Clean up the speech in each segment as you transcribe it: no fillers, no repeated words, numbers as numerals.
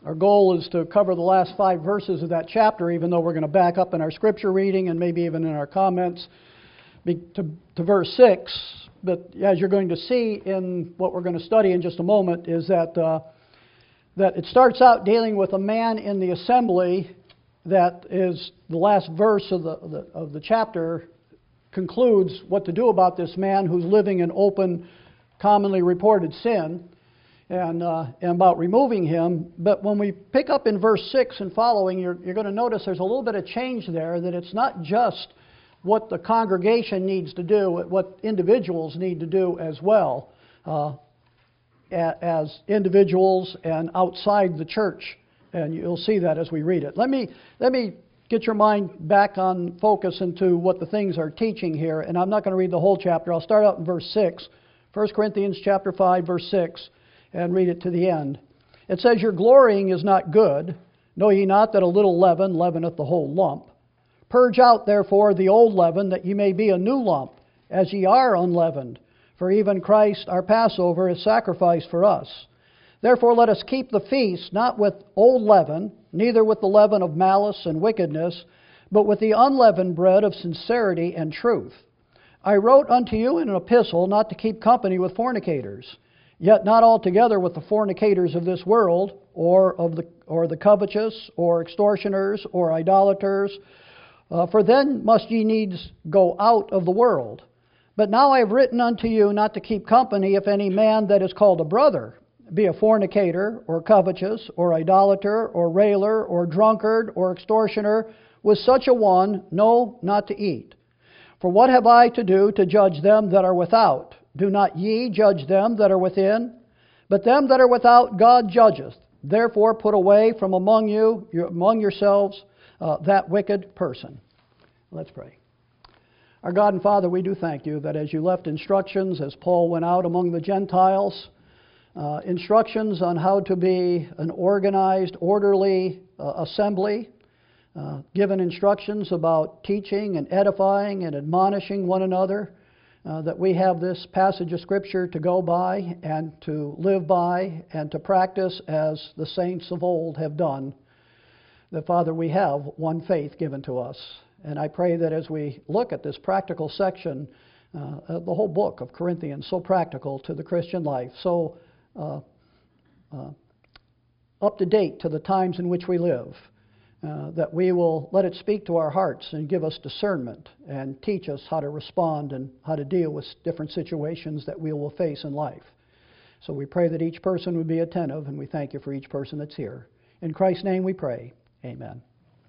Our goal is to cover the last 5 verses of that chapter, even though we're going to back up in our scripture reading and maybe even in our comments to verse 6. But as you're going to see in what we're going to study in just a moment, is that it starts out dealing with a man in the assembly. That is the last verse of the chapter concludes what to do about this man who's living in open, commonly reported sin. And about removing him. But when we pick up in verse 6 and following, you're going to notice there's a little bit of change there, that it's not just what the congregation needs to do, what individuals need to do as well, as individuals and outside the church. And you'll see that as we read it. Let me get your mind back on focus into what the things are teaching here. And I'm not going to read the whole chapter. I'll start out in verse 6. 1 Corinthians chapter 5, verse 6. And read it to the end. It says, "Your glorying is not good. Know ye not that a little leaven leaveneth the whole lump? Purge out therefore the old leaven, that ye may be a new lump, as ye are unleavened. For even Christ our Passover is sacrificed for us. Therefore let us keep the feast, not with old leaven, neither with the leaven of malice and wickedness, but with the unleavened bread of sincerity and truth. I wrote unto you in an epistle not to keep company with fornicators, yet not altogether with the fornicators of this world, or the covetous, or extortioners, or idolaters, for then must ye needs go out of the world. But now I have written unto you not to keep company if any man that is called a brother be a fornicator, or covetous, or idolater, or railer, or drunkard, or extortioner. With such a one, no, not to eat. For what have I to do to judge them that are without? Do not ye judge them that are within? But them that are without God judgeth. Therefore put away from among yourselves that wicked person." Let's pray. Our God and Father, we do thank you that as you left instructions, as Paul went out among the Gentiles, instructions on how to be an organized, orderly assembly, given instructions about teaching and edifying and admonishing one another, that we have this passage of Scripture to go by and to live by and to practice as the saints of old have done. That, Father, we have one faith given to us. And I pray that as we look at this practical section, the whole book of Corinthians, so practical to the Christian life, so up to date to the times in which we live, that we will let it speak to our hearts and give us discernment and teach us how to respond and how to deal with different situations that we will face in life. So we pray that each person would be attentive, and we thank you for each person that's here. In Christ's name we pray. Amen.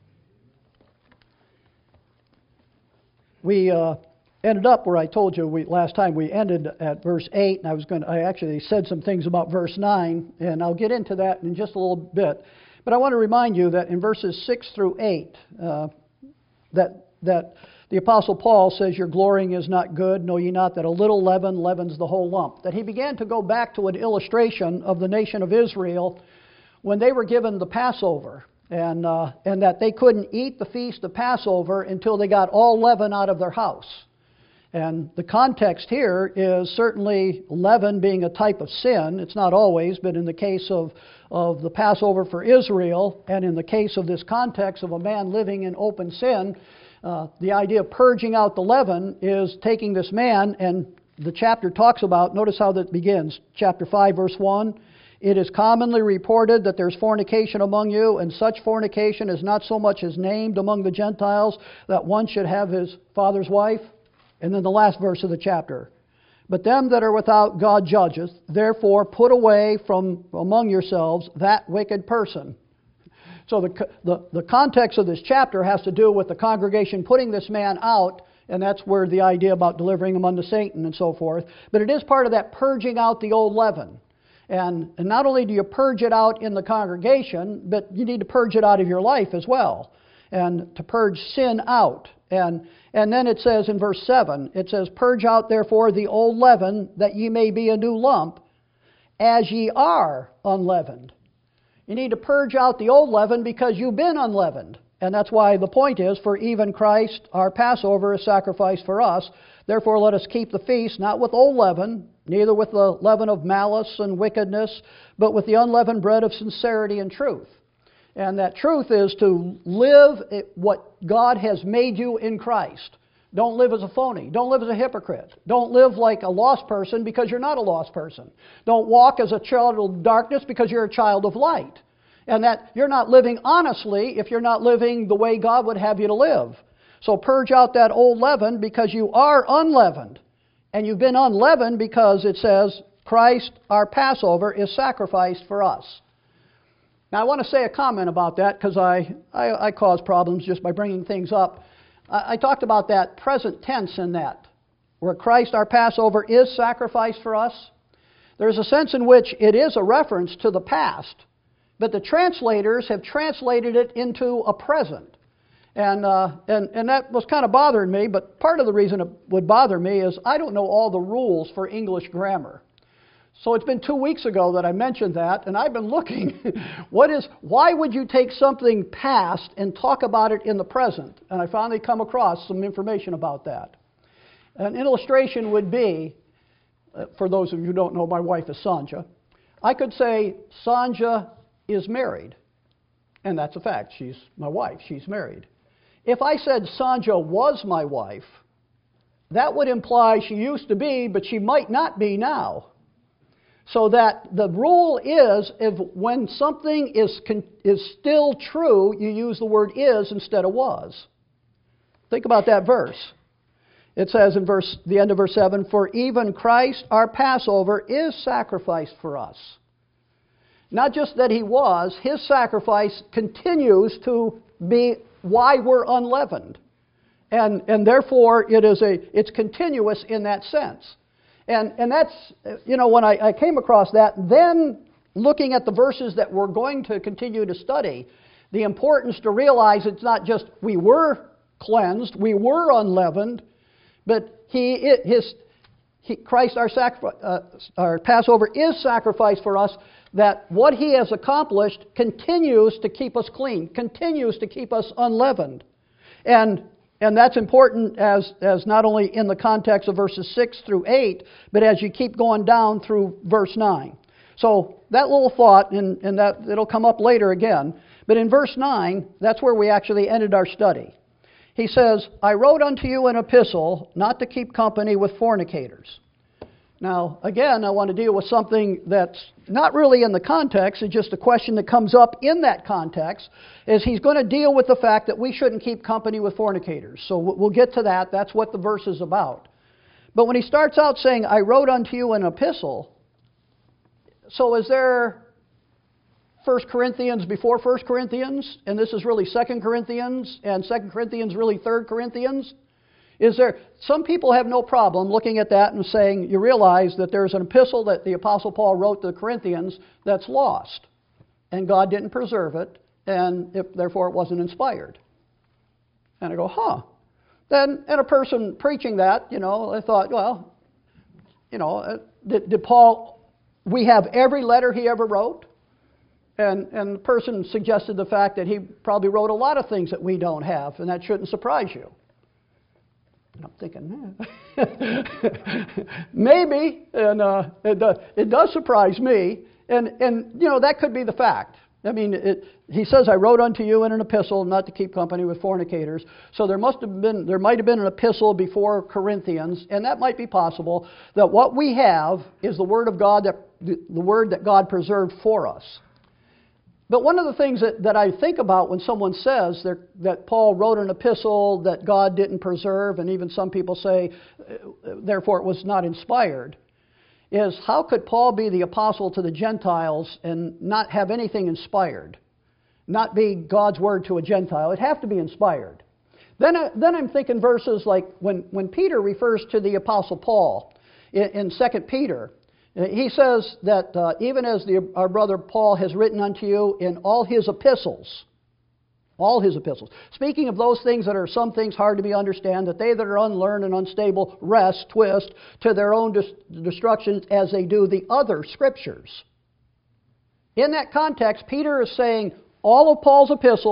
We ended up where I told you last time. We ended at verse 8, and I actually said some things about verse 9, and I'll get into that in just a little bit. But I want to remind you that in verses 6 through 8, that the Apostle Paul says, "Your glorying is not good. Know ye not that a little leaven leavens the whole lump?" That he began to go back to an illustration of the nation of Israel when they were given the Passover, and that they couldn't eat the feast of Passover until they got all leaven out of their house. And the context here is certainly leaven being a type of sin. It's not always, but in the case of the Passover for Israel, and in the case of this context of a man living in open sin, the idea of purging out the leaven is taking this man, and the chapter talks about, notice how that begins, chapter 5, verse 1, "It is commonly reported that there's fornication among you, and such fornication is not so much as named among the Gentiles, that one should have his father's wife." And then the last verse of the chapter, "But them that are without God judgeth, therefore put away from among yourselves that wicked person." So the context of this chapter has to do with the congregation putting this man out, and that's where the idea about delivering him unto Satan and so forth. But it is part of that purging out the old leaven. And not only do you purge it out in the congregation, but you need to purge it out of your life as well, and to purge sin out. And then it says in verse 7, it says, "Purge out therefore the old leaven, that ye may be a new lump, as ye are unleavened." You need to purge out the old leaven because you've been unleavened. And that's why the point is, for even Christ, our Passover, is sacrificed for us. Therefore let us keep the feast, not with old leaven, neither with the leaven of malice and wickedness, but with the unleavened bread of sincerity and truth. And that truth is to live what God has made you in Christ. Don't live as a phony. Don't live as a hypocrite. Don't live like a lost person because you're not a lost person. Don't walk as a child of darkness because you're a child of light. And that you're not living honestly if you're not living the way God would have you to live. So purge out that old leaven because you are unleavened. And you've been unleavened because it says, Christ, our Passover, is sacrificed for us. Now I want to say a comment about that because I cause problems just by bringing things up. I talked about that present tense in that, where Christ, our Passover, is sacrificed for us. There's a sense in which it is a reference to the past, but the translators have translated it into a present. And that was kind of bothering me, but part of the reason it would bother me is I don't know all the rules for English grammar. So it's been 2 weeks ago that I mentioned that, and I've been looking. Why would you take something past and talk about it in the present? And I finally come across some information about that. An illustration would be, for those of you who don't know, my wife is Sanja. I could say, Sanja is married. And that's a fact. She's my wife. She's married. If I said Sanja was my wife, that would imply she used to be, but she might not be now. So that the rule is, if when something is still true, you use the word is instead of was. Think about that verse. It says in the end of verse 7, for even Christ, our Passover, is sacrificed for us. Not just that he was, his sacrifice continues to be why we're unleavened. And therefore it's continuous in that sense. And that's, when I came across that, then looking at the verses that we're going to continue to study, the importance to realize it's not just we were cleansed, we were unleavened, but Christ, our Passover, is sacrificed for us, that what he has accomplished continues to keep us clean, continues to keep us unleavened. And that's important as not only in the context of verses 6 through 8, but as you keep going down through verse 9. So that little thought, and that it'll come up later again, but in verse 9, that's where we actually ended our study. He says, I wrote unto you an epistle not to keep company with fornicators. Now, again, I want to deal with something that's not really in the context. It's just a question that comes up in that context, is he's going to deal with the fact that we shouldn't keep company with fornicators. So we'll get to that. That's what the verse is about. But when he starts out saying, I wrote unto you an epistle, so is there 1 Corinthians before 1 Corinthians? And this is really 2 Corinthians, and 2 Corinthians really 3 Corinthians? Some people have no problem looking at that and saying, you realize that there's an epistle that the Apostle Paul wrote to the Corinthians that's lost, and God didn't preserve it, and therefore it wasn't inspired. And I go, Then, and a person preaching that, I thought, well, did Paul, we have every letter he ever wrote? And the person suggested the fact that he probably wrote a lot of things that we don't have, and that shouldn't surprise you. And I'm thinking, maybe, and it does surprise me, and that could be the fact. I mean, he says, I wrote unto you in an epistle not to keep company with fornicators. So there might have been an epistle before Corinthians, and that might be possible, that what we have is the Word of God, the Word that God preserved for us. But one of the things that I think about when someone says that Paul wrote an epistle that God didn't preserve, and even some people say, therefore it was not inspired, is how could Paul be the apostle to the Gentiles and not have anything inspired? Not be God's word to a Gentile. It'd have to be inspired. Then I'm thinking verses like when Peter refers to the apostle Paul in 2 Peter, he says that even as our brother Paul has written unto you in all his epistles, speaking of those things that are some things hard to be understand, that they that are unlearned and unstable twist to their own destruction as they do the other scriptures. In that context, Peter is saying all of Paul's epistles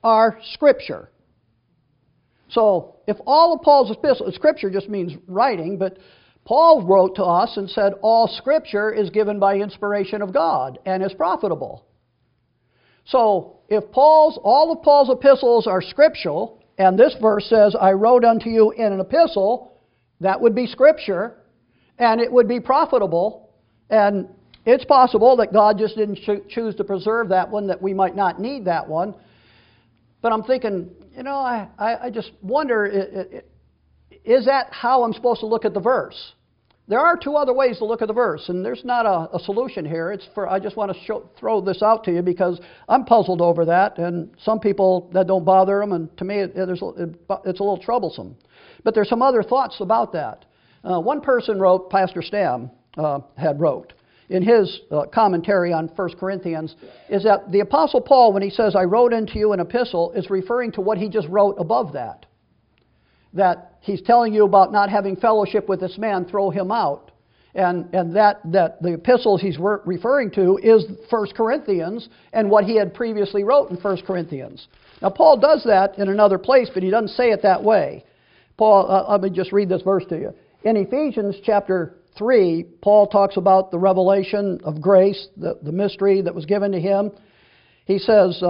are Scripture. So, if all of Paul's epistles, Scripture just means writing, but Paul wrote to us and said all Scripture is given by inspiration of God and is profitable. So, if all of Paul's epistles are scriptural, and this verse says, I wrote unto you in an epistle, that would be Scripture, and it would be profitable, and it's possible that God just didn't choose to preserve that one, that we might not need that one. But I'm thinking, I just wonder, is that how I'm supposed to look at the verse? There are two other ways to look at the verse, and there's not a solution here. I just want to throw this out to you because I'm puzzled over that, and some people that don't bother them, and to me it's a little troublesome. But there's some other thoughts about that. One person wrote, Pastor Stam had wrote, in his commentary on 1 Corinthians, is that the Apostle Paul, when he says, I wrote unto you an epistle, is referring to what he just wrote above that. That he's telling you about not having fellowship with this man, throw him out. And that the epistles he's referring to is 1 Corinthians and what he had previously wrote in 1 Corinthians. Now, Paul does that in another place, but he doesn't say it that way. Paul, let me just read this verse to you. In Ephesians chapter 3, Paul talks about the revelation of grace, the mystery that was given to him. He says,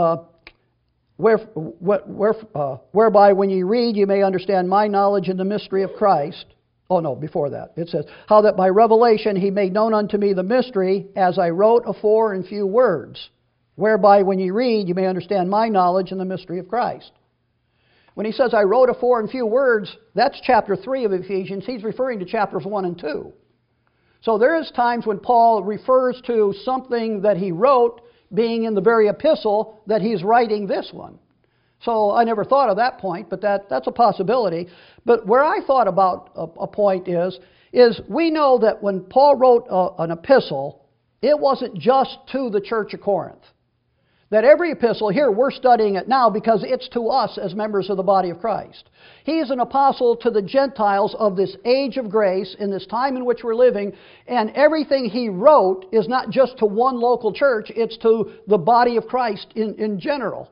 whereby when ye read, you may understand my knowledge in the mystery of Christ. Oh no, before that. It says, how that by revelation he made known unto me the mystery, as I wrote afore in few words. Whereby when ye read, you may understand my knowledge in the mystery of Christ. When he says, I wrote afore in few words, that's chapter 3 of Ephesians. He's referring to chapters 1 and 2. So there is times when Paul refers to something that he wrote being in the very epistle that he's writing this one. So I never thought of that point, but that's a possibility. But where I thought about a point is we know that when Paul wrote an epistle, it wasn't just to the church of Corinth. That every epistle here, we're studying it now because it's to us as members of the body of Christ. He is an apostle to the Gentiles of this age of grace, in this time in which we're living, and everything he wrote is not just to one local church, it's to the body of Christ in general.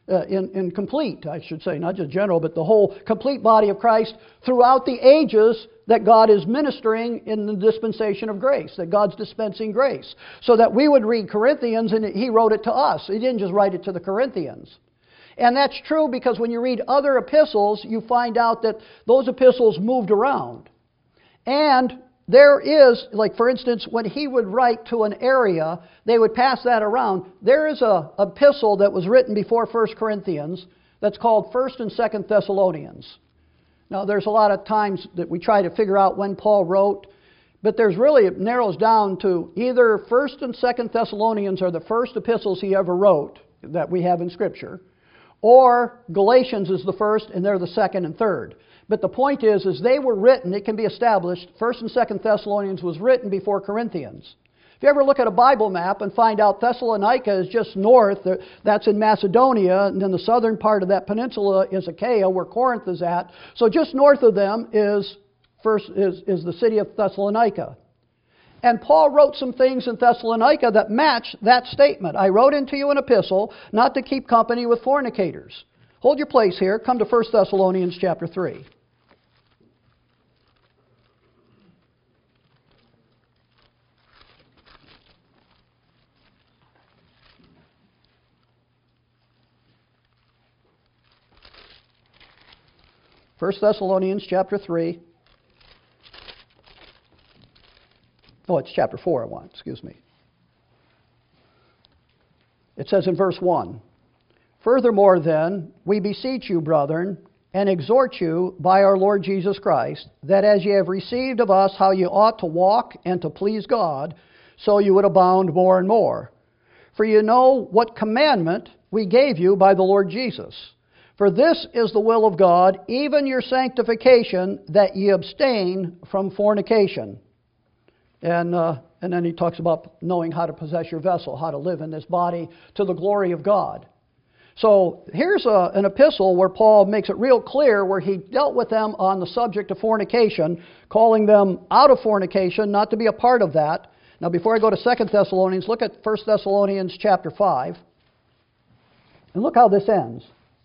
In complete, I should say, not just general, but the whole complete body of Christ throughout the ages that God is ministering in the dispensation of grace, that God's dispensing grace. So that we would read Corinthians and he wrote it to us. He didn't just write it to the Corinthians. And that's true because when you read other epistles, you find out that those epistles moved around. And there is, like for instance, when he would write to an area, they would pass that around. There is an epistle that was written before 1 Corinthians that's called 1 and 2 Thessalonians. Now, there's a lot of times that we try to figure out when Paul wrote, but there's really, it narrows down to either 1 and 2 Thessalonians are the first epistles he ever wrote that we have in Scripture, or Galatians is the first and they're the second and third. But the point is they were written, it can be established, 1 and 2 Thessalonians was written before Corinthians. If you ever look at a Bible map and find out Thessalonica is just north, that's in Macedonia, and then the southern part of that peninsula is Achaia, where Corinth is at. So just north of them is the city of Thessalonica. And Paul wrote some things in Thessalonica that match that statement. I wrote unto you an epistle, not to keep company with fornicators. Hold your place here. Come to 1 Thessalonians chapter 3. First Thessalonians chapter 3. Oh, it's chapter 4 I want, excuse me. It says in verse 1, Furthermore then, we beseech you, brethren, and exhort you by our Lord Jesus Christ, that as ye have received of us how ye ought to walk and to please God, so you would abound more and more. For you know what commandment we gave you by the Lord Jesus. For this is the will of God, even your sanctification, that ye abstain from fornication. And then he talks about knowing how to possess your vessel, how to live in this body to the glory of God. So here's an epistle where Paul makes it real clear where he dealt with them on the subject of fornication, calling them out of fornication, not to be a part of that. Now before I go to 2 Thessalonians, look at 1 Thessalonians chapter 5. And look how this ends.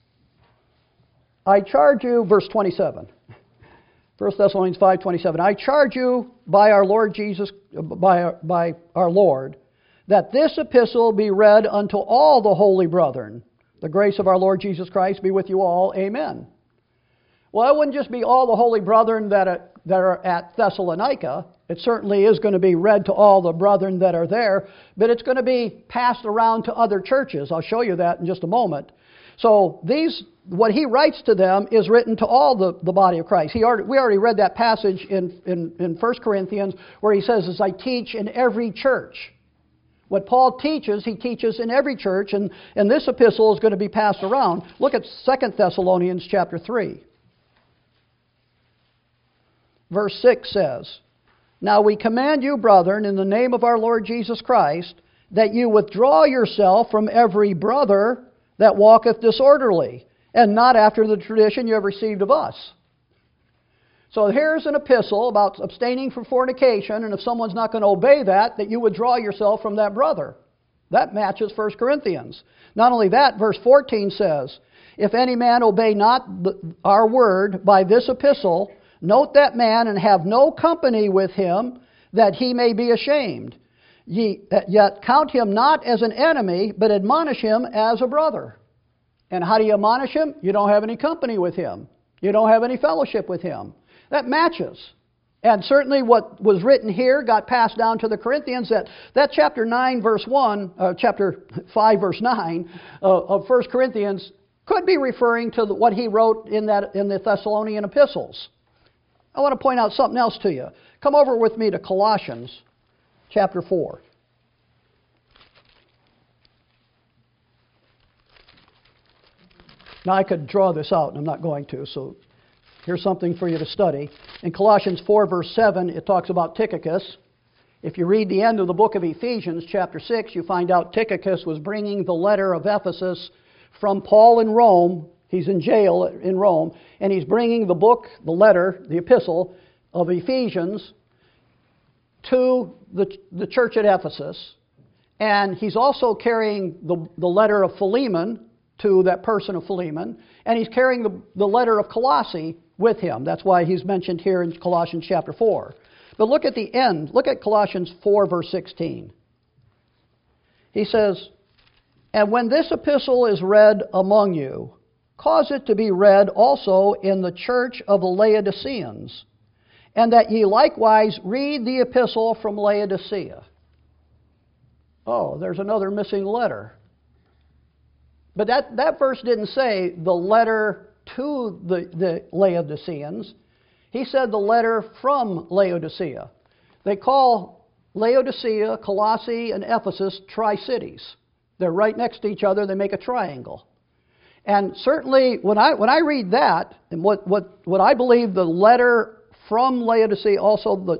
I charge you, verse 27. 1 Thessalonians 5:27. I charge you by our Lord Jesus, by our Lord, that this epistle be read unto all the holy brethren. The grace of our Lord Jesus Christ be with you all. Amen. Well, it wouldn't just be all the holy brethren that are at Thessalonica. It certainly is going to be read to all the brethren that are there, but it's going to be passed around to other churches. I'll show you that in just a moment. So what he writes to them is written to all the body of Christ. We already read that passage in 1 Corinthians where he says, as I teach in every church. What Paul teaches, he teaches in every church, and this epistle is going to be passed around. Look at 2 Thessalonians chapter 3. Verse 6 says, Now we command you, brethren, in the name of our Lord Jesus Christ, that you withdraw yourself from every brother that walketh disorderly, and not after the tradition you have received of us. So here's an epistle about abstaining from fornication, and if someone's not going to obey that you withdraw yourself from that brother. That matches 1 Corinthians. Not only that, verse 14 says, If any man obey not our word by this epistle, note that man and have no company with him, that he may be ashamed. Yet count him not as an enemy, but admonish him as a brother. And how do you admonish him? You don't have any company with him. You don't have any fellowship with him. That matches. And certainly what was written here got passed down to the Corinthians. That chapter 9, verse 1, chapter 5, verse 9 of 1 Corinthians could be referring to what he wrote in the Thessalonian epistles. I want to point out something else to you. Come over with me to Colossians chapter 4. Now I could draw this out, and I'm not going to, so here's something for you to study. In Colossians 4, verse 7, it talks about Tychicus. If you read the end of the book of Ephesians, chapter 6, you find out Tychicus was bringing the letter of Ephesus from Paul in Rome. He's in jail in Rome, and he's bringing the book, the letter, the epistle of Ephesians to the church at Ephesus. And he's also carrying the letter of Philemon to that person of Philemon, and he's carrying the letter of Colossae with him. That's why he's mentioned here in Colossians chapter 4. But look at the end. Look at Colossians 4, verse 16. He says, And when this epistle is read among you, cause it to be read also in the church of the Laodiceans, and that ye likewise read the epistle from Laodicea. Oh, there's another missing letter. But that verse didn't say the letter to the Laodiceans. He said the letter from Laodicea. They call Laodicea, Colossae, and Ephesus tri-cities. They're right next to each other. They make a triangle. And certainly, when I read that, and what I believe the letter from Laodicea, also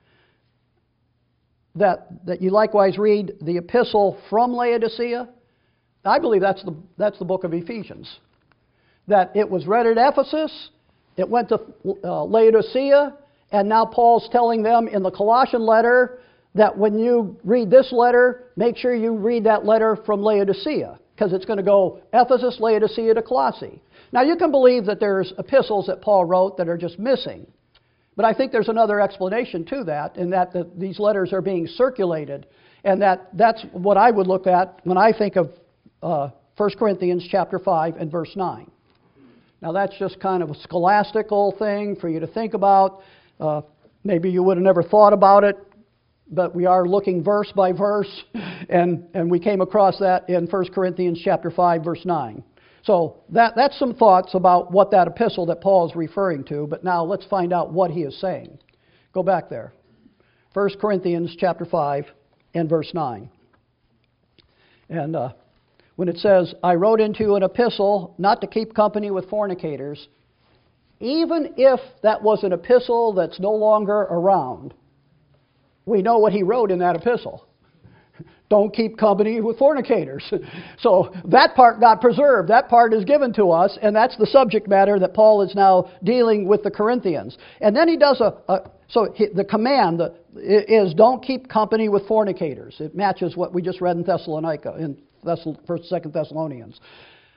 that you likewise read the epistle from Laodicea, I believe that's the book of Ephesians. That it was read at Ephesus, it went to Laodicea, and now Paul's telling them in the Colossian letter that when you read this letter, make sure you read that letter from Laodicea, because it's going to go Ephesus, Laodicea to Colossae. Now you can believe that there's epistles that Paul wrote that are just missing. But I think there's another explanation to that, in that these letters are being circulated, and that's what I would look at when I think of 1 Corinthians chapter 5 and verse 9. Now that's just kind of a scholastical thing for you to think about. Maybe you would have never thought about it, but we are looking verse by verse, and we came across that in 1 Corinthians chapter 5, verse 9. So that's some thoughts about what that epistle that Paul is referring to, but now let's find out what he is saying. Go back there. 1 Corinthians chapter 5 and verse 9. And when it says, I wrote into an epistle not to keep company with fornicators, even if that was an epistle that's no longer around, we know what he wrote in that epistle. Don't keep company with fornicators. So that part got preserved. That part is given to us, and that's the subject matter that Paul is now dealing with the Corinthians. And then he does the command is don't keep company with fornicators. It matches what we just read in Thessalonica, in 1st, 2nd Thessalonians.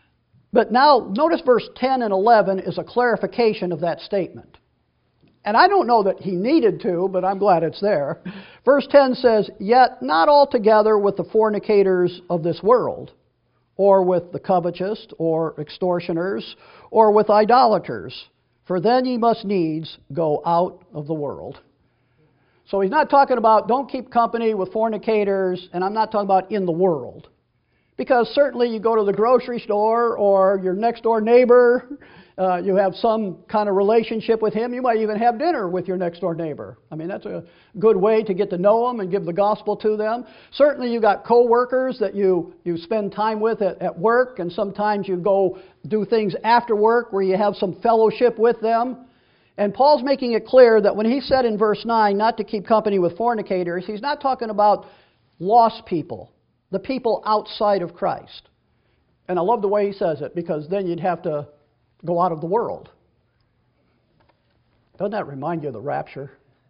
But now, notice verse 10 and 11 is a clarification of that statement. And I don't know that he needed to, but I'm glad it's there. Verse 10 says, "Yet not altogether with the fornicators of this world, or with the covetous, or extortioners, or with idolaters, for then ye must needs go out of the world." So he's not talking about don't keep company with fornicators, and I'm not talking about in the world. Because certainly you go to the grocery store or your next door neighbor, you have some kind of relationship with him. You might even have dinner with your next door neighbor. I mean, that's a good way to get to know them and give the gospel to them. Certainly you got co-workers that you spend time with at work, and sometimes you go do things after work where you have some fellowship with them. And Paul's making it clear that when he said in verse 9 not to keep company with fornicators, he's not talking about lost people, the people outside of Christ. And I love the way he says it, because then you'd have to go out of the world. Doesn't that remind you of the rapture?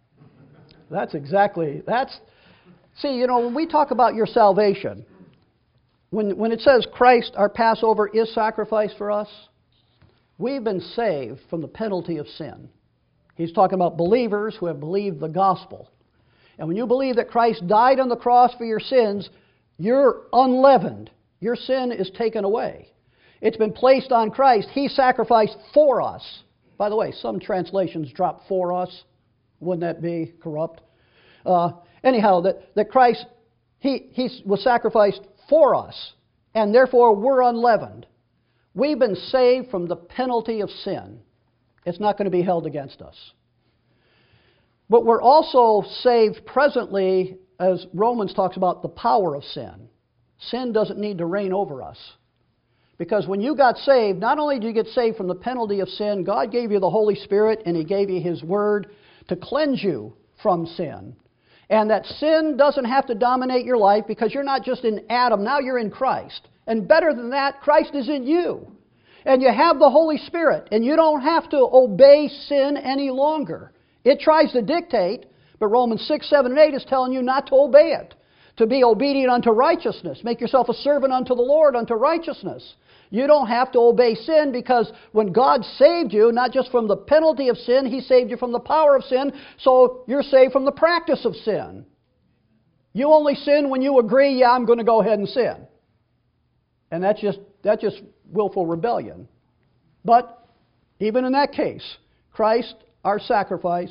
See, when we talk about your salvation, when it says Christ, our Passover, is sacrificed for us, we've been saved from the penalty of sin. He's talking about believers who have believed the gospel. And when you believe that Christ died on the cross for your sins, you're unleavened. Your sin is taken away. It's been placed on Christ. He sacrificed for us. By the way, some translations drop "for us." Wouldn't that be corrupt? Anyhow, that Christ, he was sacrificed for us, and therefore we're unleavened. We've been saved from the penalty of sin. It's not going to be held against us. But we're also saved presently, as Romans talks about, the power of sin. Sin doesn't need to reign over us. Because when you got saved, not only do you get saved from the penalty of sin, God gave you the Holy Spirit and He gave you His Word to cleanse you from sin. And that sin doesn't have to dominate your life, because you're not just in Adam, now you're in Christ. And better than that, Christ is in you. And you have the Holy Spirit, and you don't have to obey sin any longer. It tries to dictate, but Romans 6, 7, and 8 is telling you not to obey it. To be obedient unto righteousness. Make yourself a servant unto the Lord, unto righteousness. You don't have to obey sin, because when God saved you, not just from the penalty of sin, He saved you from the power of sin, so you're saved from the practice of sin. You only sin when you agree, yeah, I'm going to go ahead and sin. And that's just willful rebellion. But even in that case, Christ, our sacrifice,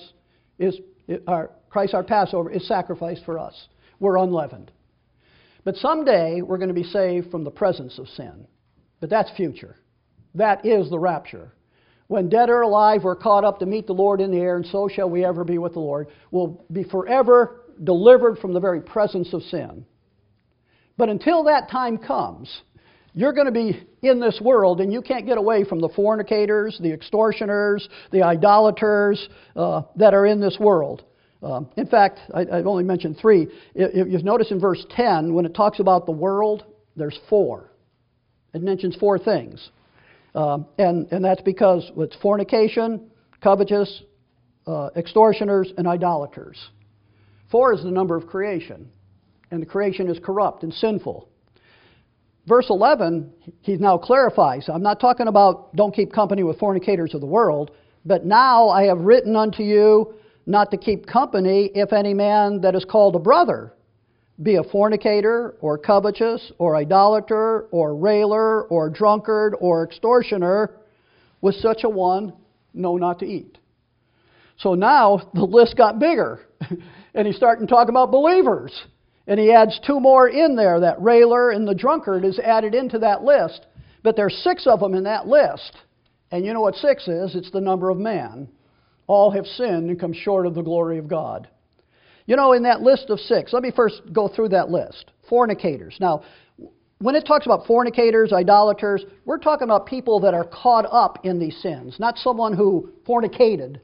Christ, our Passover, is sacrificed for us. We're unleavened. But someday we're going to be saved from the presence of sin. But that's future. That is the rapture. When dead or alive we're caught up to meet the Lord in the air, and so shall we ever be with the Lord. We'll be forever delivered from the very presence of sin. But until that time comes, you're going to be in this world, and you can't get away from the fornicators, the extortioners, the idolaters that are in this world. In fact, I've only mentioned 3. If you notice in verse 10, when it talks about the world, there's 4. It mentions 4 things. And that's because it's fornication, covetous, extortioners, and idolaters. 4 is the number of creation. And the creation is corrupt and sinful. Verse 11, he now clarifies. I'm not talking about don't keep company with fornicators of the world, but now I have written unto you not to keep company if any man that is called a brother be a fornicator, or covetous, or idolater, or railer, or drunkard, or extortioner. With such a one, no, not to eat. So now the list got bigger. And he's starting to talk about believers. And he adds 2 more in there. That railer and the drunkard is added into that list. But there's 6 of them in that list. And you know what 6 is? It's the number of man. All have sinned and come short of the glory of God. You know, in that list of 6, let me first go through that list. Fornicators. Now, when it talks about fornicators, idolaters, we're talking about people that are caught up in these sins. Not someone who fornicated.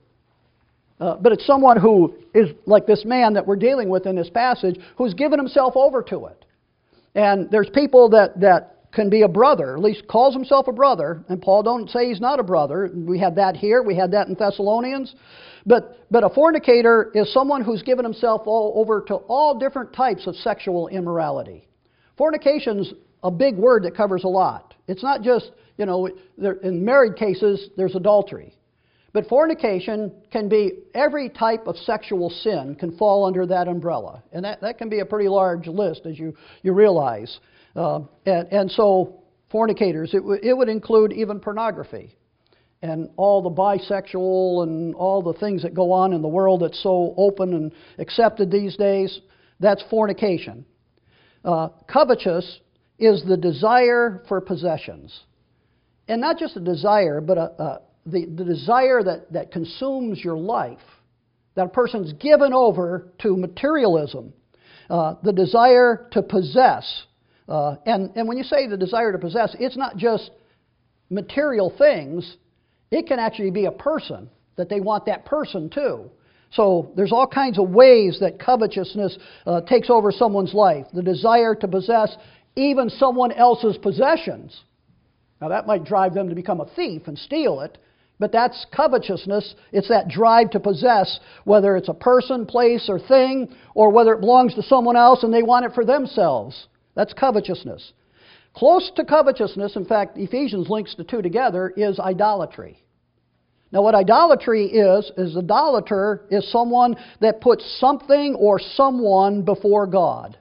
But it's someone who is like this man that we're dealing with in this passage, who's given himself over to it. And there's people that can be a brother, at least calls himself a brother, and Paul don't say he's not a brother. We had that here, we had that in Thessalonians. But a fornicator is someone who's given himself over to all different types of sexual immorality. Fornication's a big word that covers a lot. It's not just, in married cases, there's adultery. But fornication can be every type of sexual sin can fall under that umbrella. And that can be a pretty large list, as you realize. And so fornicators, it would include even pornography and all the bisexual and all the things that go on in the world that's so open and accepted these days. That's fornication. Covetous is the desire for possessions. And not just a desire, but the desire that consumes your life, that a person's given over to materialism, the desire to possess. And when you say the desire to possess, it's not just material things. It can actually be a person, that they want that person too. So there's all kinds of ways that covetousness takes over someone's life. The desire to possess even someone else's possessions. Now that might drive them to become a thief and steal it, but that's covetousness. It's that drive to possess, whether it's a person, place, or thing, or whether it belongs to someone else and they want it for themselves. That's covetousness. Close to covetousness, in fact, Ephesians links the two together, is idolatry. Now what idolatry is idolater is someone that puts something or someone before God.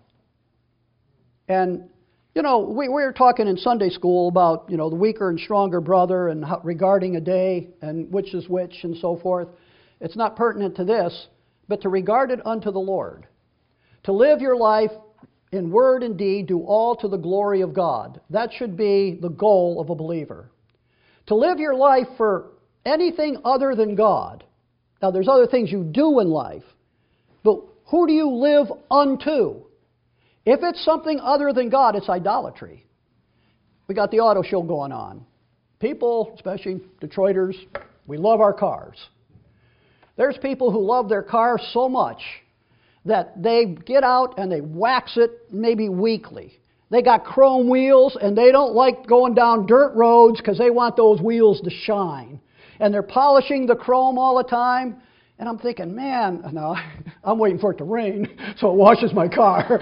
And, we were talking in Sunday school about, the weaker and stronger brother and regarding a day and which is which and so forth. It's not pertinent to this, but to regard it unto the Lord. To live your life in word and deed, do all to the glory of God. That should be the goal of a believer. To live your life for anything other than God. Now, there's other things you do in life, but who do you live unto? If it's something other than God, it's idolatry. We got the auto show going on. People, especially Detroiters, we love our cars. There's people who love their cars so much that they get out and they wax it maybe weekly. They got chrome wheels and they don't like going down dirt roads because they want those wheels to shine. And they're polishing the chrome all the time. And I'm thinking, man, no, I'm waiting for it to rain so it washes my car.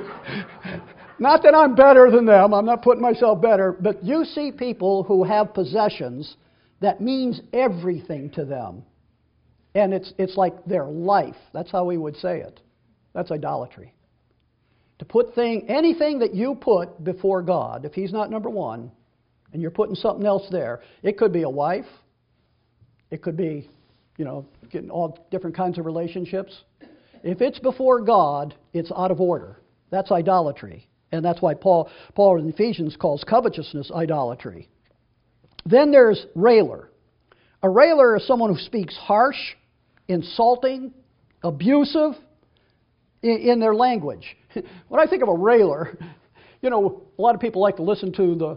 Not that I'm better than them. I'm not putting myself better. But you see people who have possessions that means everything to them. And it's like their life. That's how we would say it. That's idolatry. To put anything that you put before God, if He's not number one, and you're putting something else there, it could be a wife. It could be, getting all different kinds of relationships. If it's before God, it's out of order. That's idolatry. And that's why Paul in Ephesians calls covetousness idolatry. Then there's railer. A railer is someone who speaks harsh, insulting, abusive in their language. When I think of a railer, a lot of people like to listen to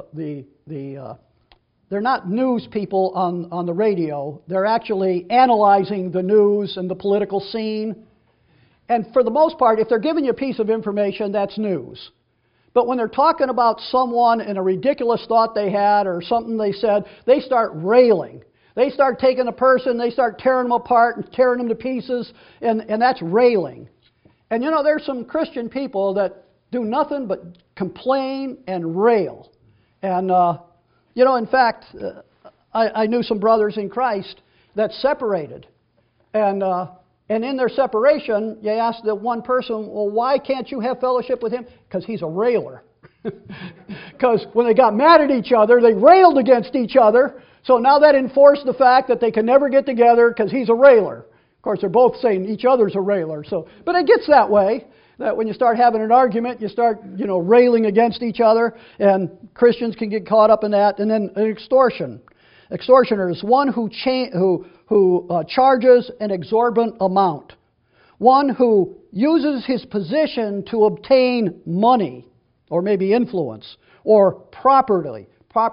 they're not news people on the radio. They're actually analyzing the news and the political scene. And for the most part, if they're giving you a piece of information, that's news. But when they're talking about someone and a ridiculous thought they had or something they said, they start railing. They start taking a person, they start tearing them apart and tearing them to pieces, and that's railing. And there's some Christian people that do nothing but complain and rail. And in fact, I knew some brothers in Christ that separated. And in their separation, you asked the one person, well, why can't you have fellowship with him? Because he's a railer. Because when they got mad at each other, they railed against each other. So now that enforced the fact that they can never get together because he's a railer. Of course, they're both saying each other's a railer. But it gets that way. That when you start having an argument, you start, railing against each other, and Christians can get caught up in that. And then an extortion. Extortioner is one who charges an exorbitant amount. One who uses his position to obtain money, or maybe influence, or property,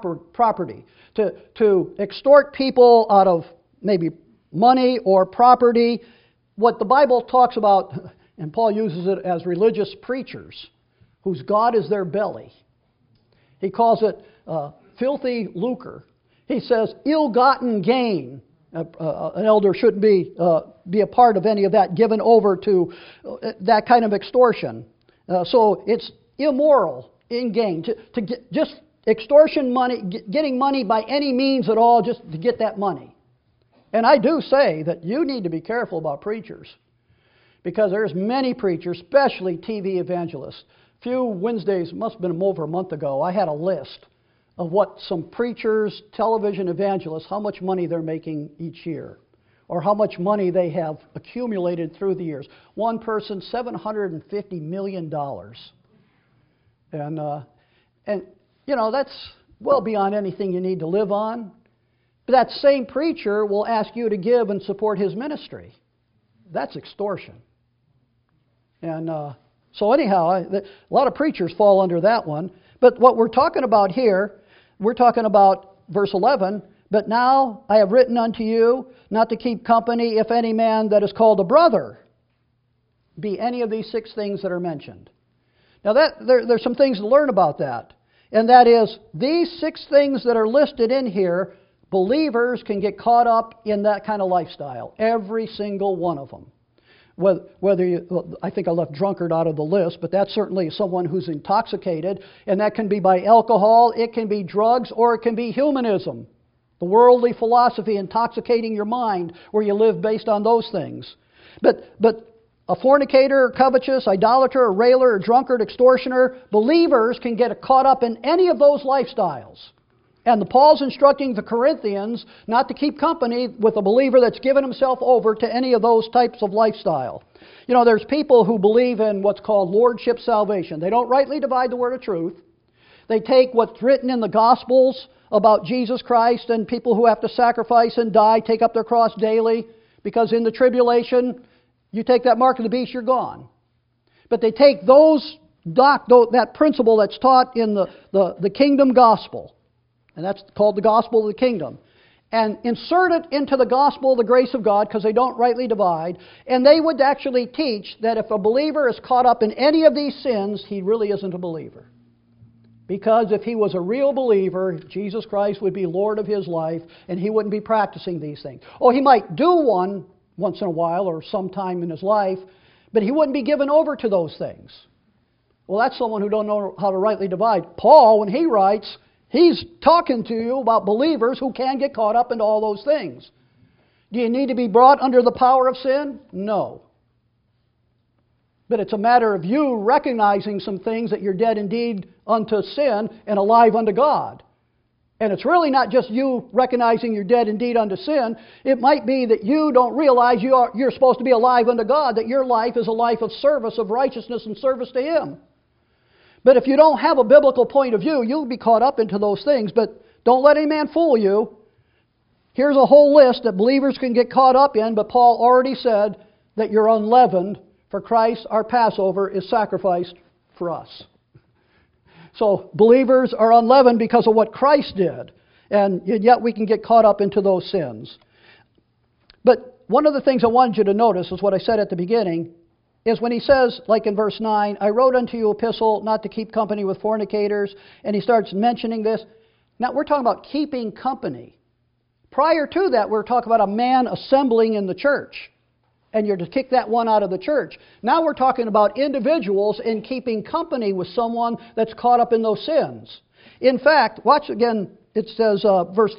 to extort people out of maybe money or property. What the Bible talks about, and Paul uses it as religious preachers, whose God is their belly. He calls it filthy lucre. He says ill-gotten gain. An elder shouldn't be a part of any of that, given over to that kind of extortion. So it's immoral in gain, to get just extortion money, getting money by any means at all just to get that money. And I do say that you need to be careful about preachers, because there's many preachers, especially TV evangelists. A few Wednesdays, must have been over a month ago, I had a list of what some preachers, television evangelists, how much money they're making each year, or how much money they have accumulated through the years. One person, $750 million. And you know, that's well beyond anything you need to live on. But that same preacher will ask you to give and support his ministry. That's extortion. And so anyhow, a lot of preachers fall under that one. But what we're talking about here, we're talking about verse 11, but now I have written unto you not to keep company if any man that is called a brother be any of these 6 things that are mentioned. Now there's some things to learn about that. And that is, these 6 things that are listed in here, believers can get caught up in that kind of lifestyle. Every single one of them. I think I left drunkard out of the list, but that's certainly someone who's intoxicated, and that can be by alcohol, it can be drugs, or it can be humanism. The worldly philosophy intoxicating your mind, where you live based on those things. But a fornicator, covetous, idolater, a railer, a drunkard, extortioner, believers can get caught up in any of those lifestyles. And Paul's instructing the Corinthians not to keep company with a believer that's given himself over to any of those types of lifestyle. You know, there's people who believe in what's called lordship salvation. They don't rightly divide the word of truth. They take what's written in the Gospels about Jesus Christ and people who have to sacrifice and die, take up their cross daily, because in the tribulation, you take that mark of the beast, you're gone. But they take that principle that's taught in the kingdom gospel, and that's called the gospel of the kingdom, and insert it into the gospel of the grace of God, because they don't rightly divide, and they would actually teach that if a believer is caught up in any of these sins, he really isn't a believer. Because if he was a real believer, Jesus Christ would be Lord of his life, and he wouldn't be practicing these things. Oh, he might do one once in a while or sometime in his life, but he wouldn't be given over to those things. Well, that's someone who don't know how to rightly divide. Paul, when he writes, he's talking to you about believers who can get caught up into all those things. Do you need to be brought under the power of sin? No. But it's a matter of you recognizing some things that you're dead indeed unto sin and alive unto God. And it's really not just you recognizing you're dead indeed unto sin. It might be that you don't realize you're supposed to be alive unto God, that your life is a life of service, of righteousness and service to Him. But if you don't have a biblical point of view, you'll be caught up into those things. But don't let any man fool you. Here's a whole list that believers can get caught up in, but Paul already said that you're unleavened, for Christ, our Passover, is sacrificed for us. So believers are unleavened because of what Christ did, and yet we can get caught up into those sins. But one of the things I wanted you to notice is what I said at the beginning, is when he says, like in verse 9, I wrote unto you epistle not to keep company with fornicators, and he starts mentioning this. Now we're talking about keeping company. Prior to that, we're talking about a man assembling in the church, and you're to kick that one out of the church. Now we're talking about individuals in keeping company with someone that's caught up in those sins. In fact, watch again, it says, verse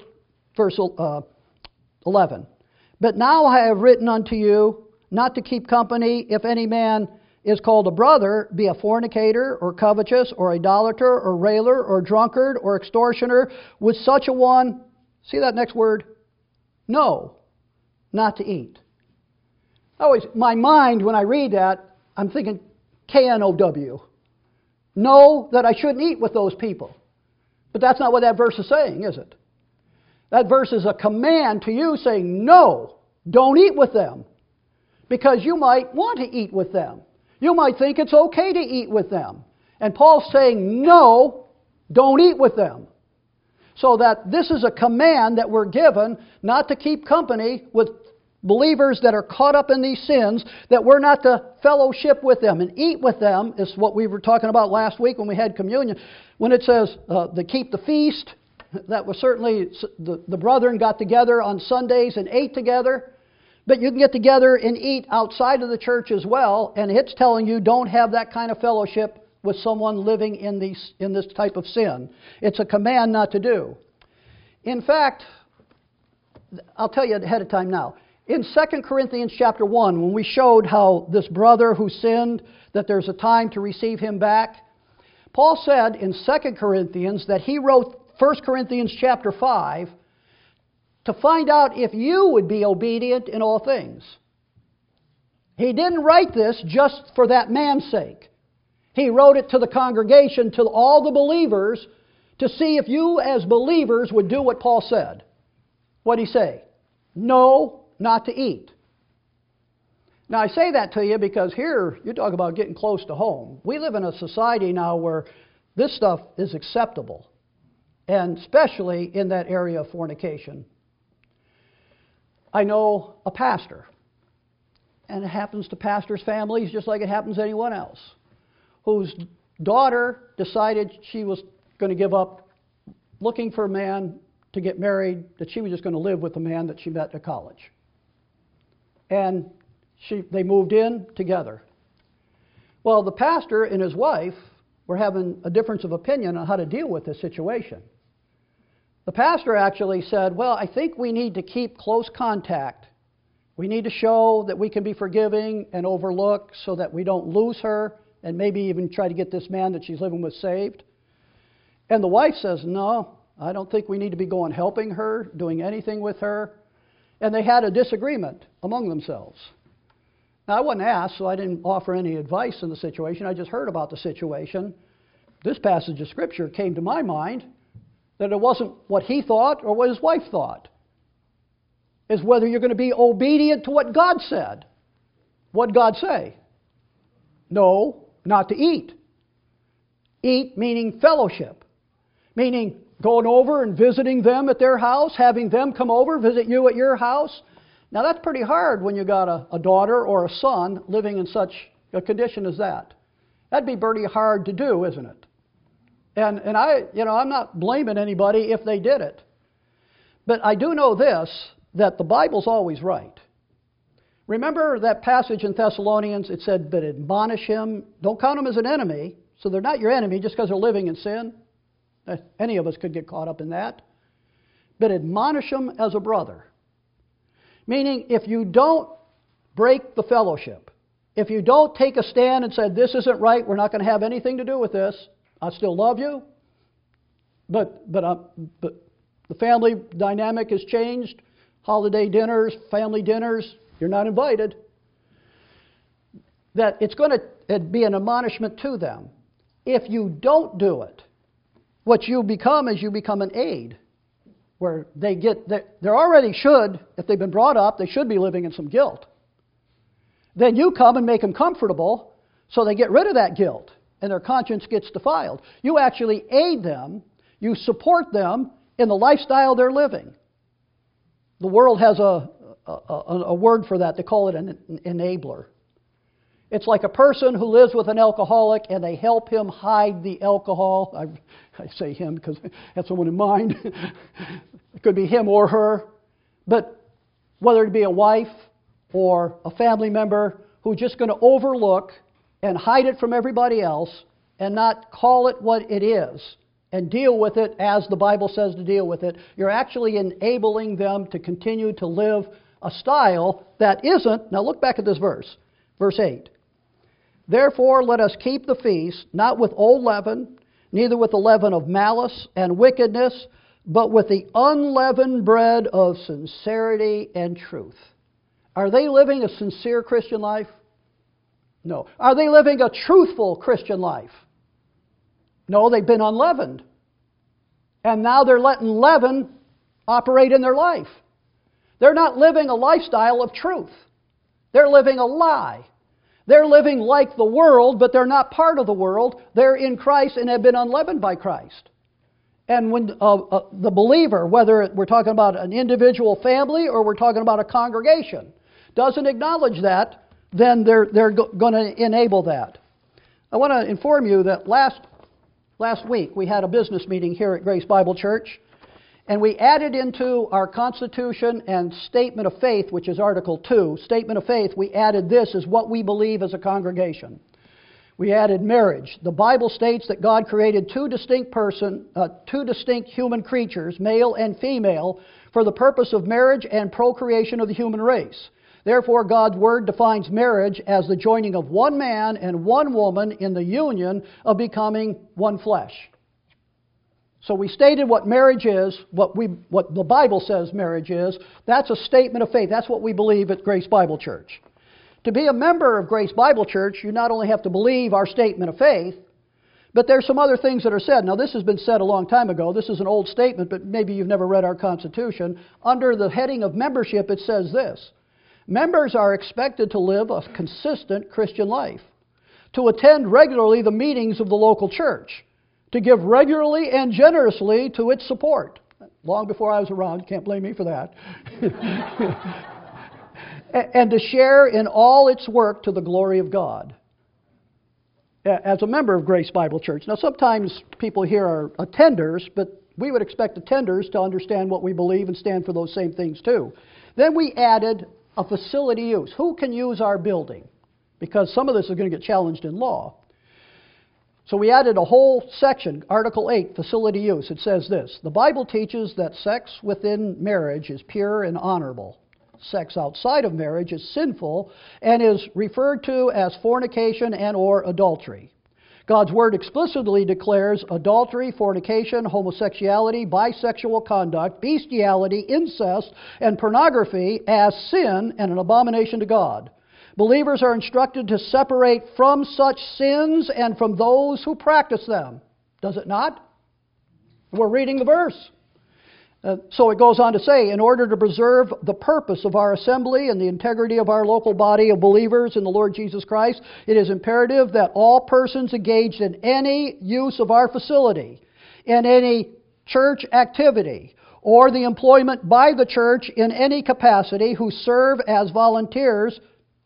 11. But now I have written unto you not to keep company if any man is called a brother, be a fornicator, or covetous, or idolater, or railer, or drunkard, or extortioner, with such a one, see that next word? No, not to eat. My mind, when I read that, I'm thinking K-N-O-W. Know that I shouldn't eat with those people. But that's not what that verse is saying, is it? That verse is a command to you saying, no, don't eat with them. Because you might want to eat with them. You might think it's okay to eat with them. And Paul's saying, no, don't eat with them. So that this is a command that we're given not to keep company with believers that are caught up in these sins, that we're not to fellowship with them and eat with them, is what we were talking about last week when we had communion. When it says to keep the feast, that was certainly the brethren got together on Sundays and ate together. But you can get together and eat outside of the church as well, and it's telling you don't have that kind of fellowship with someone living in this type of sin. It's a command not to do. In fact, I'll tell you ahead of time now. In 2 Corinthians chapter 1, when we showed how this brother who sinned, that there's a time to receive him back, Paul said in 2 Corinthians that he wrote 1 Corinthians chapter 5 to find out if you would be obedient in all things. He didn't write this just for that man's sake. He wrote it to the congregation, to all the believers, to see if you as believers would do what Paul said. What'd he say? No, not to eat. Now I say that to you because here you talk about getting close to home. We live in a society now where this stuff is acceptable, and especially in that area of fornication. I know a pastor, and it happens to pastors' families just like it happens to anyone else, whose daughter decided she was going to give up looking for a man to get married, that she was just going to live with the man that she met at college. And they moved in together. Well, the pastor and his wife were having a difference of opinion on how to deal with this situation. The pastor actually said, well, I think we need to keep close contact. We need to show that we can be forgiving and overlook so that we don't lose her and maybe even try to get this man that she's living with saved. And the wife says, no, I don't think we need to be going helping her, doing anything with her. And they had a disagreement among themselves. Now, I wasn't asked, so I didn't offer any advice in the situation. I just heard about the situation. This passage of Scripture came to my mind that it wasn't what he thought or what his wife thought. It's whether you're going to be obedient to what God said. What'd God say? No, not to eat. Eat meaning fellowship. Meaning going over and visiting them at their house, having them come over, visit you at your house. Now that's pretty hard when you got a daughter or a son living in such a condition as that. That'd be pretty hard to do, isn't it? And I'm not blaming anybody if they did it. But I do know this, that the Bible's always right. Remember that passage in Thessalonians, it said, but admonish him. Don't count him as an enemy. So they're not your enemy just because they're living in sin. Any of us could get caught up in that. But admonish him as a brother. Meaning, if you don't break the fellowship, if you don't take a stand and say, this isn't right, we're not going to have anything to do with this, I still love you, but the family dynamic has changed, holiday dinners, family dinners, you're not invited, that it's going to be an admonishment to them. If you don't do it, what you become is you become an aid, where they already should, if they've been brought up, they should be living in some guilt. Then you come and make them comfortable so they get rid of that guilt and their conscience gets defiled. You actually aid them, you support them in the lifestyle they're living. The world has a word for that. They call it an enabler. It's like a person who lives with an alcoholic and they help him hide the alcohol. I say him because I have someone in mind. It could be him or her. But whether it be a wife or a family member who's just going to overlook and hide it from everybody else and not call it what it is and deal with it as the Bible says to deal with it, you're actually enabling them to continue to live a style that isn't. Now look back at this verse. Verse 8. Therefore let us keep the feast, not with old leaven, neither with the leaven of malice and wickedness, but with the unleavened bread of sincerity and truth. Are they living a sincere Christian life? No. Are they living a truthful Christian life? No, they've been unleavened. And now they're letting leaven operate in their life. They're not living a lifestyle of truth. They're living a lie. They're living like the world, but they're not part of the world. They're in Christ and have been unleavened by Christ. And when the believer, whether we're talking about an individual family or we're talking about a congregation, doesn't acknowledge that, then they're going to enable that. I want to inform you that last week we had a business meeting here at Grace Bible Church, and we added into our Constitution and Statement of Faith, which is Article 2, Statement of Faith, we added this as what we believe as a congregation. We added marriage. The Bible states that God created two distinct human creatures, male and female, for the purpose of marriage and procreation of the human race. Therefore, God's Word defines marriage as the joining of one man and one woman in the union of becoming one flesh. So we stated what marriage is, what the Bible says marriage is. That's a statement of faith. That's what we believe at Grace Bible Church. To be a member of Grace Bible Church, you not only have to believe our statement of faith, but there's some other things that are said. Now, this has been said a long time ago. This is an old statement, but maybe you've never read our Constitution. Under the heading of membership, it says this: members are expected to live a consistent Christian life, to attend regularly the meetings of the local church, to give regularly and generously to its support. Long before I was around, you can't blame me for that. And to share in all its work to the glory of God. As a member of Grace Bible Church. Now, sometimes people here are attenders, but we would expect attenders to understand what we believe and stand for those same things too. Then we added a facility use. Who can use our building? Because some of this is going to get challenged in law. So we added a whole section, Article 8, facility use. It says this: the Bible teaches that sex within marriage is pure and honorable. Sex outside of marriage is sinful and is referred to as fornication and or adultery. God's Word explicitly declares adultery, fornication, homosexuality, bisexual conduct, bestiality, incest, and pornography as sin and an abomination to God. Believers are instructed to separate from such sins and from those who practice them. Does it not? We're reading the verse. So it goes on to say, in order to preserve the purpose of our assembly and the integrity of our local body of believers in the Lord Jesus Christ, it is imperative that all persons engaged in any use of our facility, in any church activity, or the employment by the church in any capacity who serve as volunteers,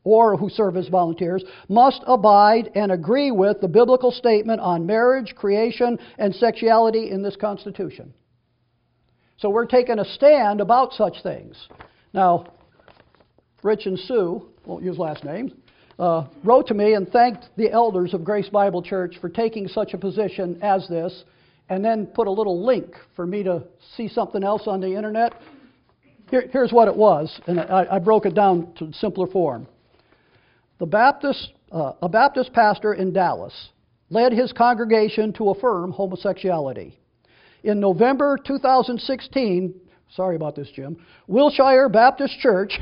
must abide and agree with the biblical statement on marriage, creation, and sexuality in this Constitution. So we're taking a stand about such things. Now, Rich and Sue, won't use last names, wrote to me and thanked the elders of Grace Bible Church for taking such a position as this, and then put a little link for me to see something else on the internet. Here's what it was, and I broke it down to simpler form. A Baptist pastor in Dallas led his congregation to affirm homosexuality. In November 2016, sorry about this, Jim, Wilshire Baptist Church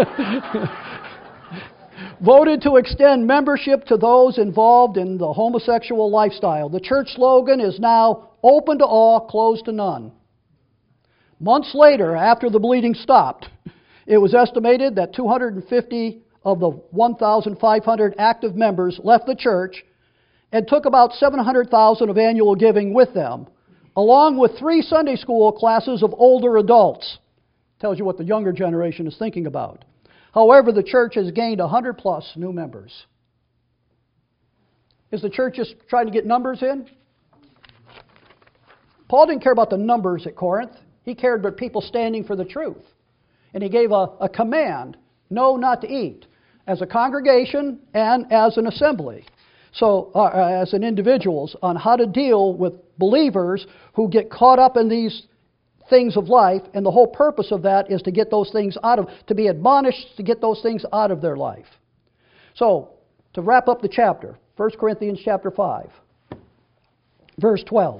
voted to extend membership to those involved in the homosexual lifestyle. The church slogan is now open to all, closed to none. Months later, after the bleeding stopped, it was estimated that 250 of the 1,500 active members left the church and took about $700,000 of annual giving with them, along with 3 Sunday school classes of older adults. Tells you what the younger generation is thinking about. However, the church has gained 100 plus new members. Is the church just trying to get numbers in? Paul didn't care about the numbers at Corinth. He cared about people standing for the truth. And he gave a command, no, not to eat, as a congregation and as an assembly. So, as an individuals, on how to deal with believers who get caught up in these things of life, and the whole purpose of that is to get those things to be admonished to get those things out of their life. So, to wrap up the chapter, 1 Corinthians chapter 5, verse 12.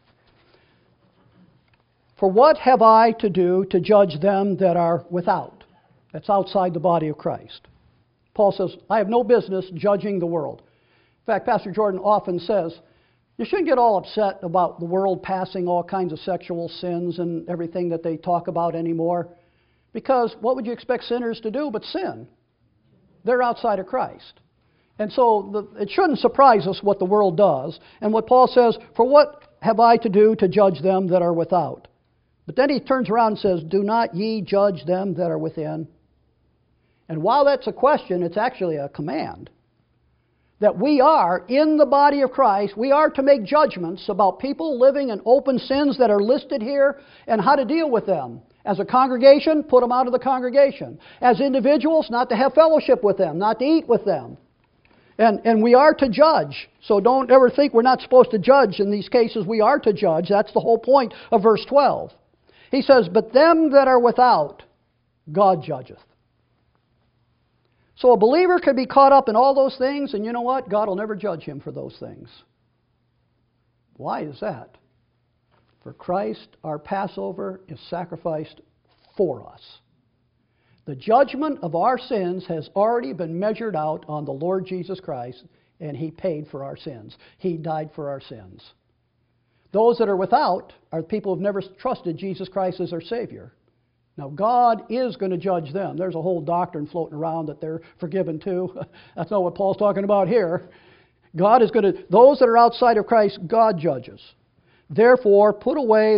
For what have I to do to judge them that are without? That's outside the body of Christ. Paul says, I have no business judging the world. In fact, Pastor Jordan often says, you shouldn't get all upset about the world passing all kinds of sexual sins and everything that they talk about anymore, because what would you expect sinners to do but sin? They're outside of Christ. And so it shouldn't surprise us what the world does. And what Paul says, for what have I to do to judge them that are without? But then he turns around and says, do not ye judge them that are within? And while that's a question, it's actually a command. That we are, in the body of Christ, we are to make judgments about people living in open sins that are listed here and how to deal with them. As a congregation, put them out of the congregation. As individuals, not to have fellowship with them, not to eat with them. And we are to judge. So don't ever think we're not supposed to judge. In these cases, we are to judge. That's the whole point of verse 12. He says, but them that are without, God judgeth. So a believer could be caught up in all those things, and you know what? God will never judge him for those things. Why is that? For Christ, our Passover, is sacrificed for us. The judgment of our sins has already been measured out on the Lord Jesus Christ, and He paid for our sins. He died for our sins. Those that are without are people who have never trusted Jesus Christ as their Savior. Now, God is going to judge them. There's a whole doctrine floating around that they're forgiven too. That's not what Paul's talking about here. God is going to, those that are outside of Christ, God judges. Therefore, put away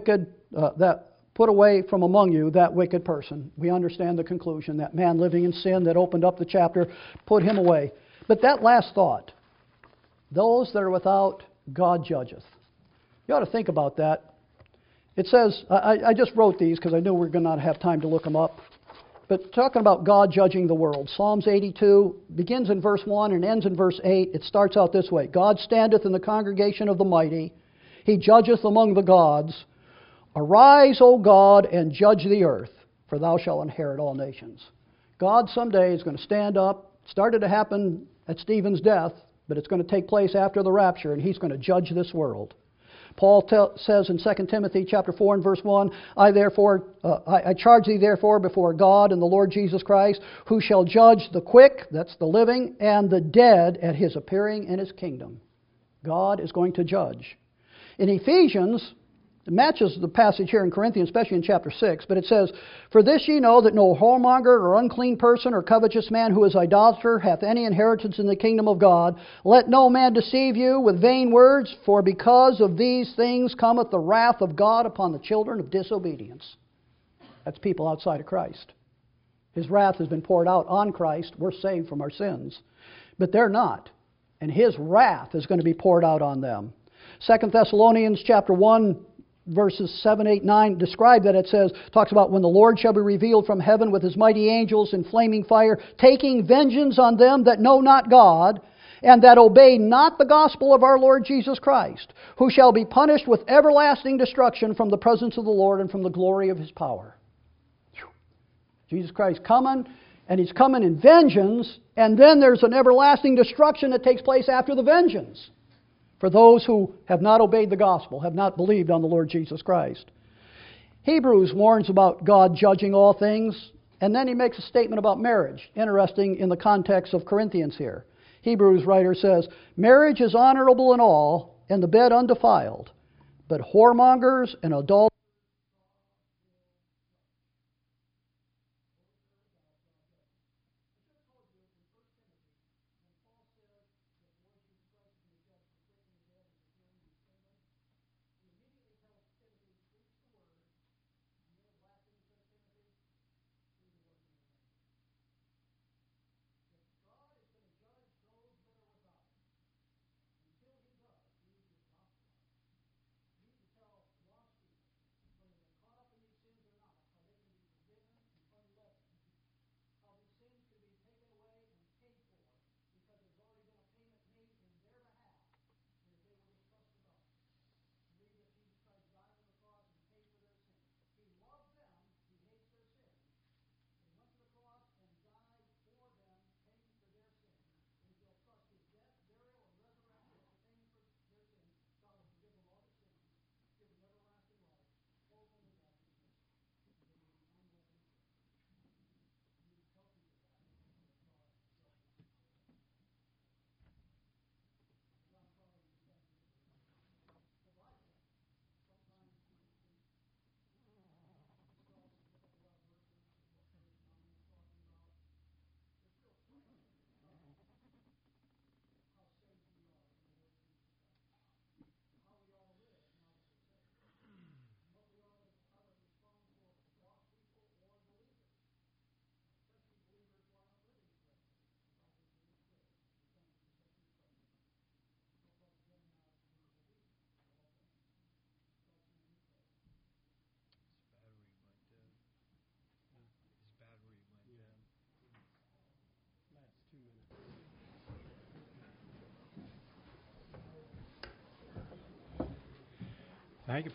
from among you that wicked person. We understand the conclusion, that man living in sin that opened up the chapter, put him away. But that last thought, those that are without, God judgeth. You ought to think about that. It says, I just wrote these because I knew we were going to not have time to look them up. But talking about God judging the world, Psalms 82 begins in verse 1 and ends in verse 8. It starts out this way. God standeth in the congregation of the mighty. He judgeth among the gods. Arise, O God, and judge the earth, for thou shalt inherit all nations. God someday is going to stand up. It started to happen at Stephen's death, but it's going to take place after the rapture, and He's going to judge this world. Paul says in 2 Timothy chapter 4 and verse 1, I charge thee therefore before God and the Lord Jesus Christ, who shall judge the quick, that's the living, and the dead at His appearing in His kingdom. God is going to judge. In Ephesians, it matches the passage here in Corinthians, especially in chapter 6, but it says, for this ye know that no whoremonger or unclean person or covetous man who is idolater hath any inheritance in the kingdom of God. Let no man deceive you with vain words, for because of these things cometh the wrath of God upon the children of disobedience. That's people outside of Christ. His wrath has been poured out on Christ. We're saved from our sins. But they're not. And His wrath is going to be poured out on them. 2 Thessalonians chapter 1, verses 7, 8, 9 describe that. It says, talks about when the Lord shall be revealed from heaven with His mighty angels in flaming fire, taking vengeance on them that know not God, and that obey not the gospel of our Lord Jesus Christ, who shall be punished with everlasting destruction from the presence of the Lord and from the glory of His power. Jesus Christ coming, and He's coming in vengeance, and then there's an everlasting destruction that takes place after the vengeance for those who have not obeyed the gospel, have not believed on the Lord Jesus Christ. Hebrews warns about God judging all things, and then he makes a statement about marriage. Interesting in the context of Corinthians here. Hebrews writer says, marriage is honorable in all, and the bed undefiled, but whoremongers and adulterers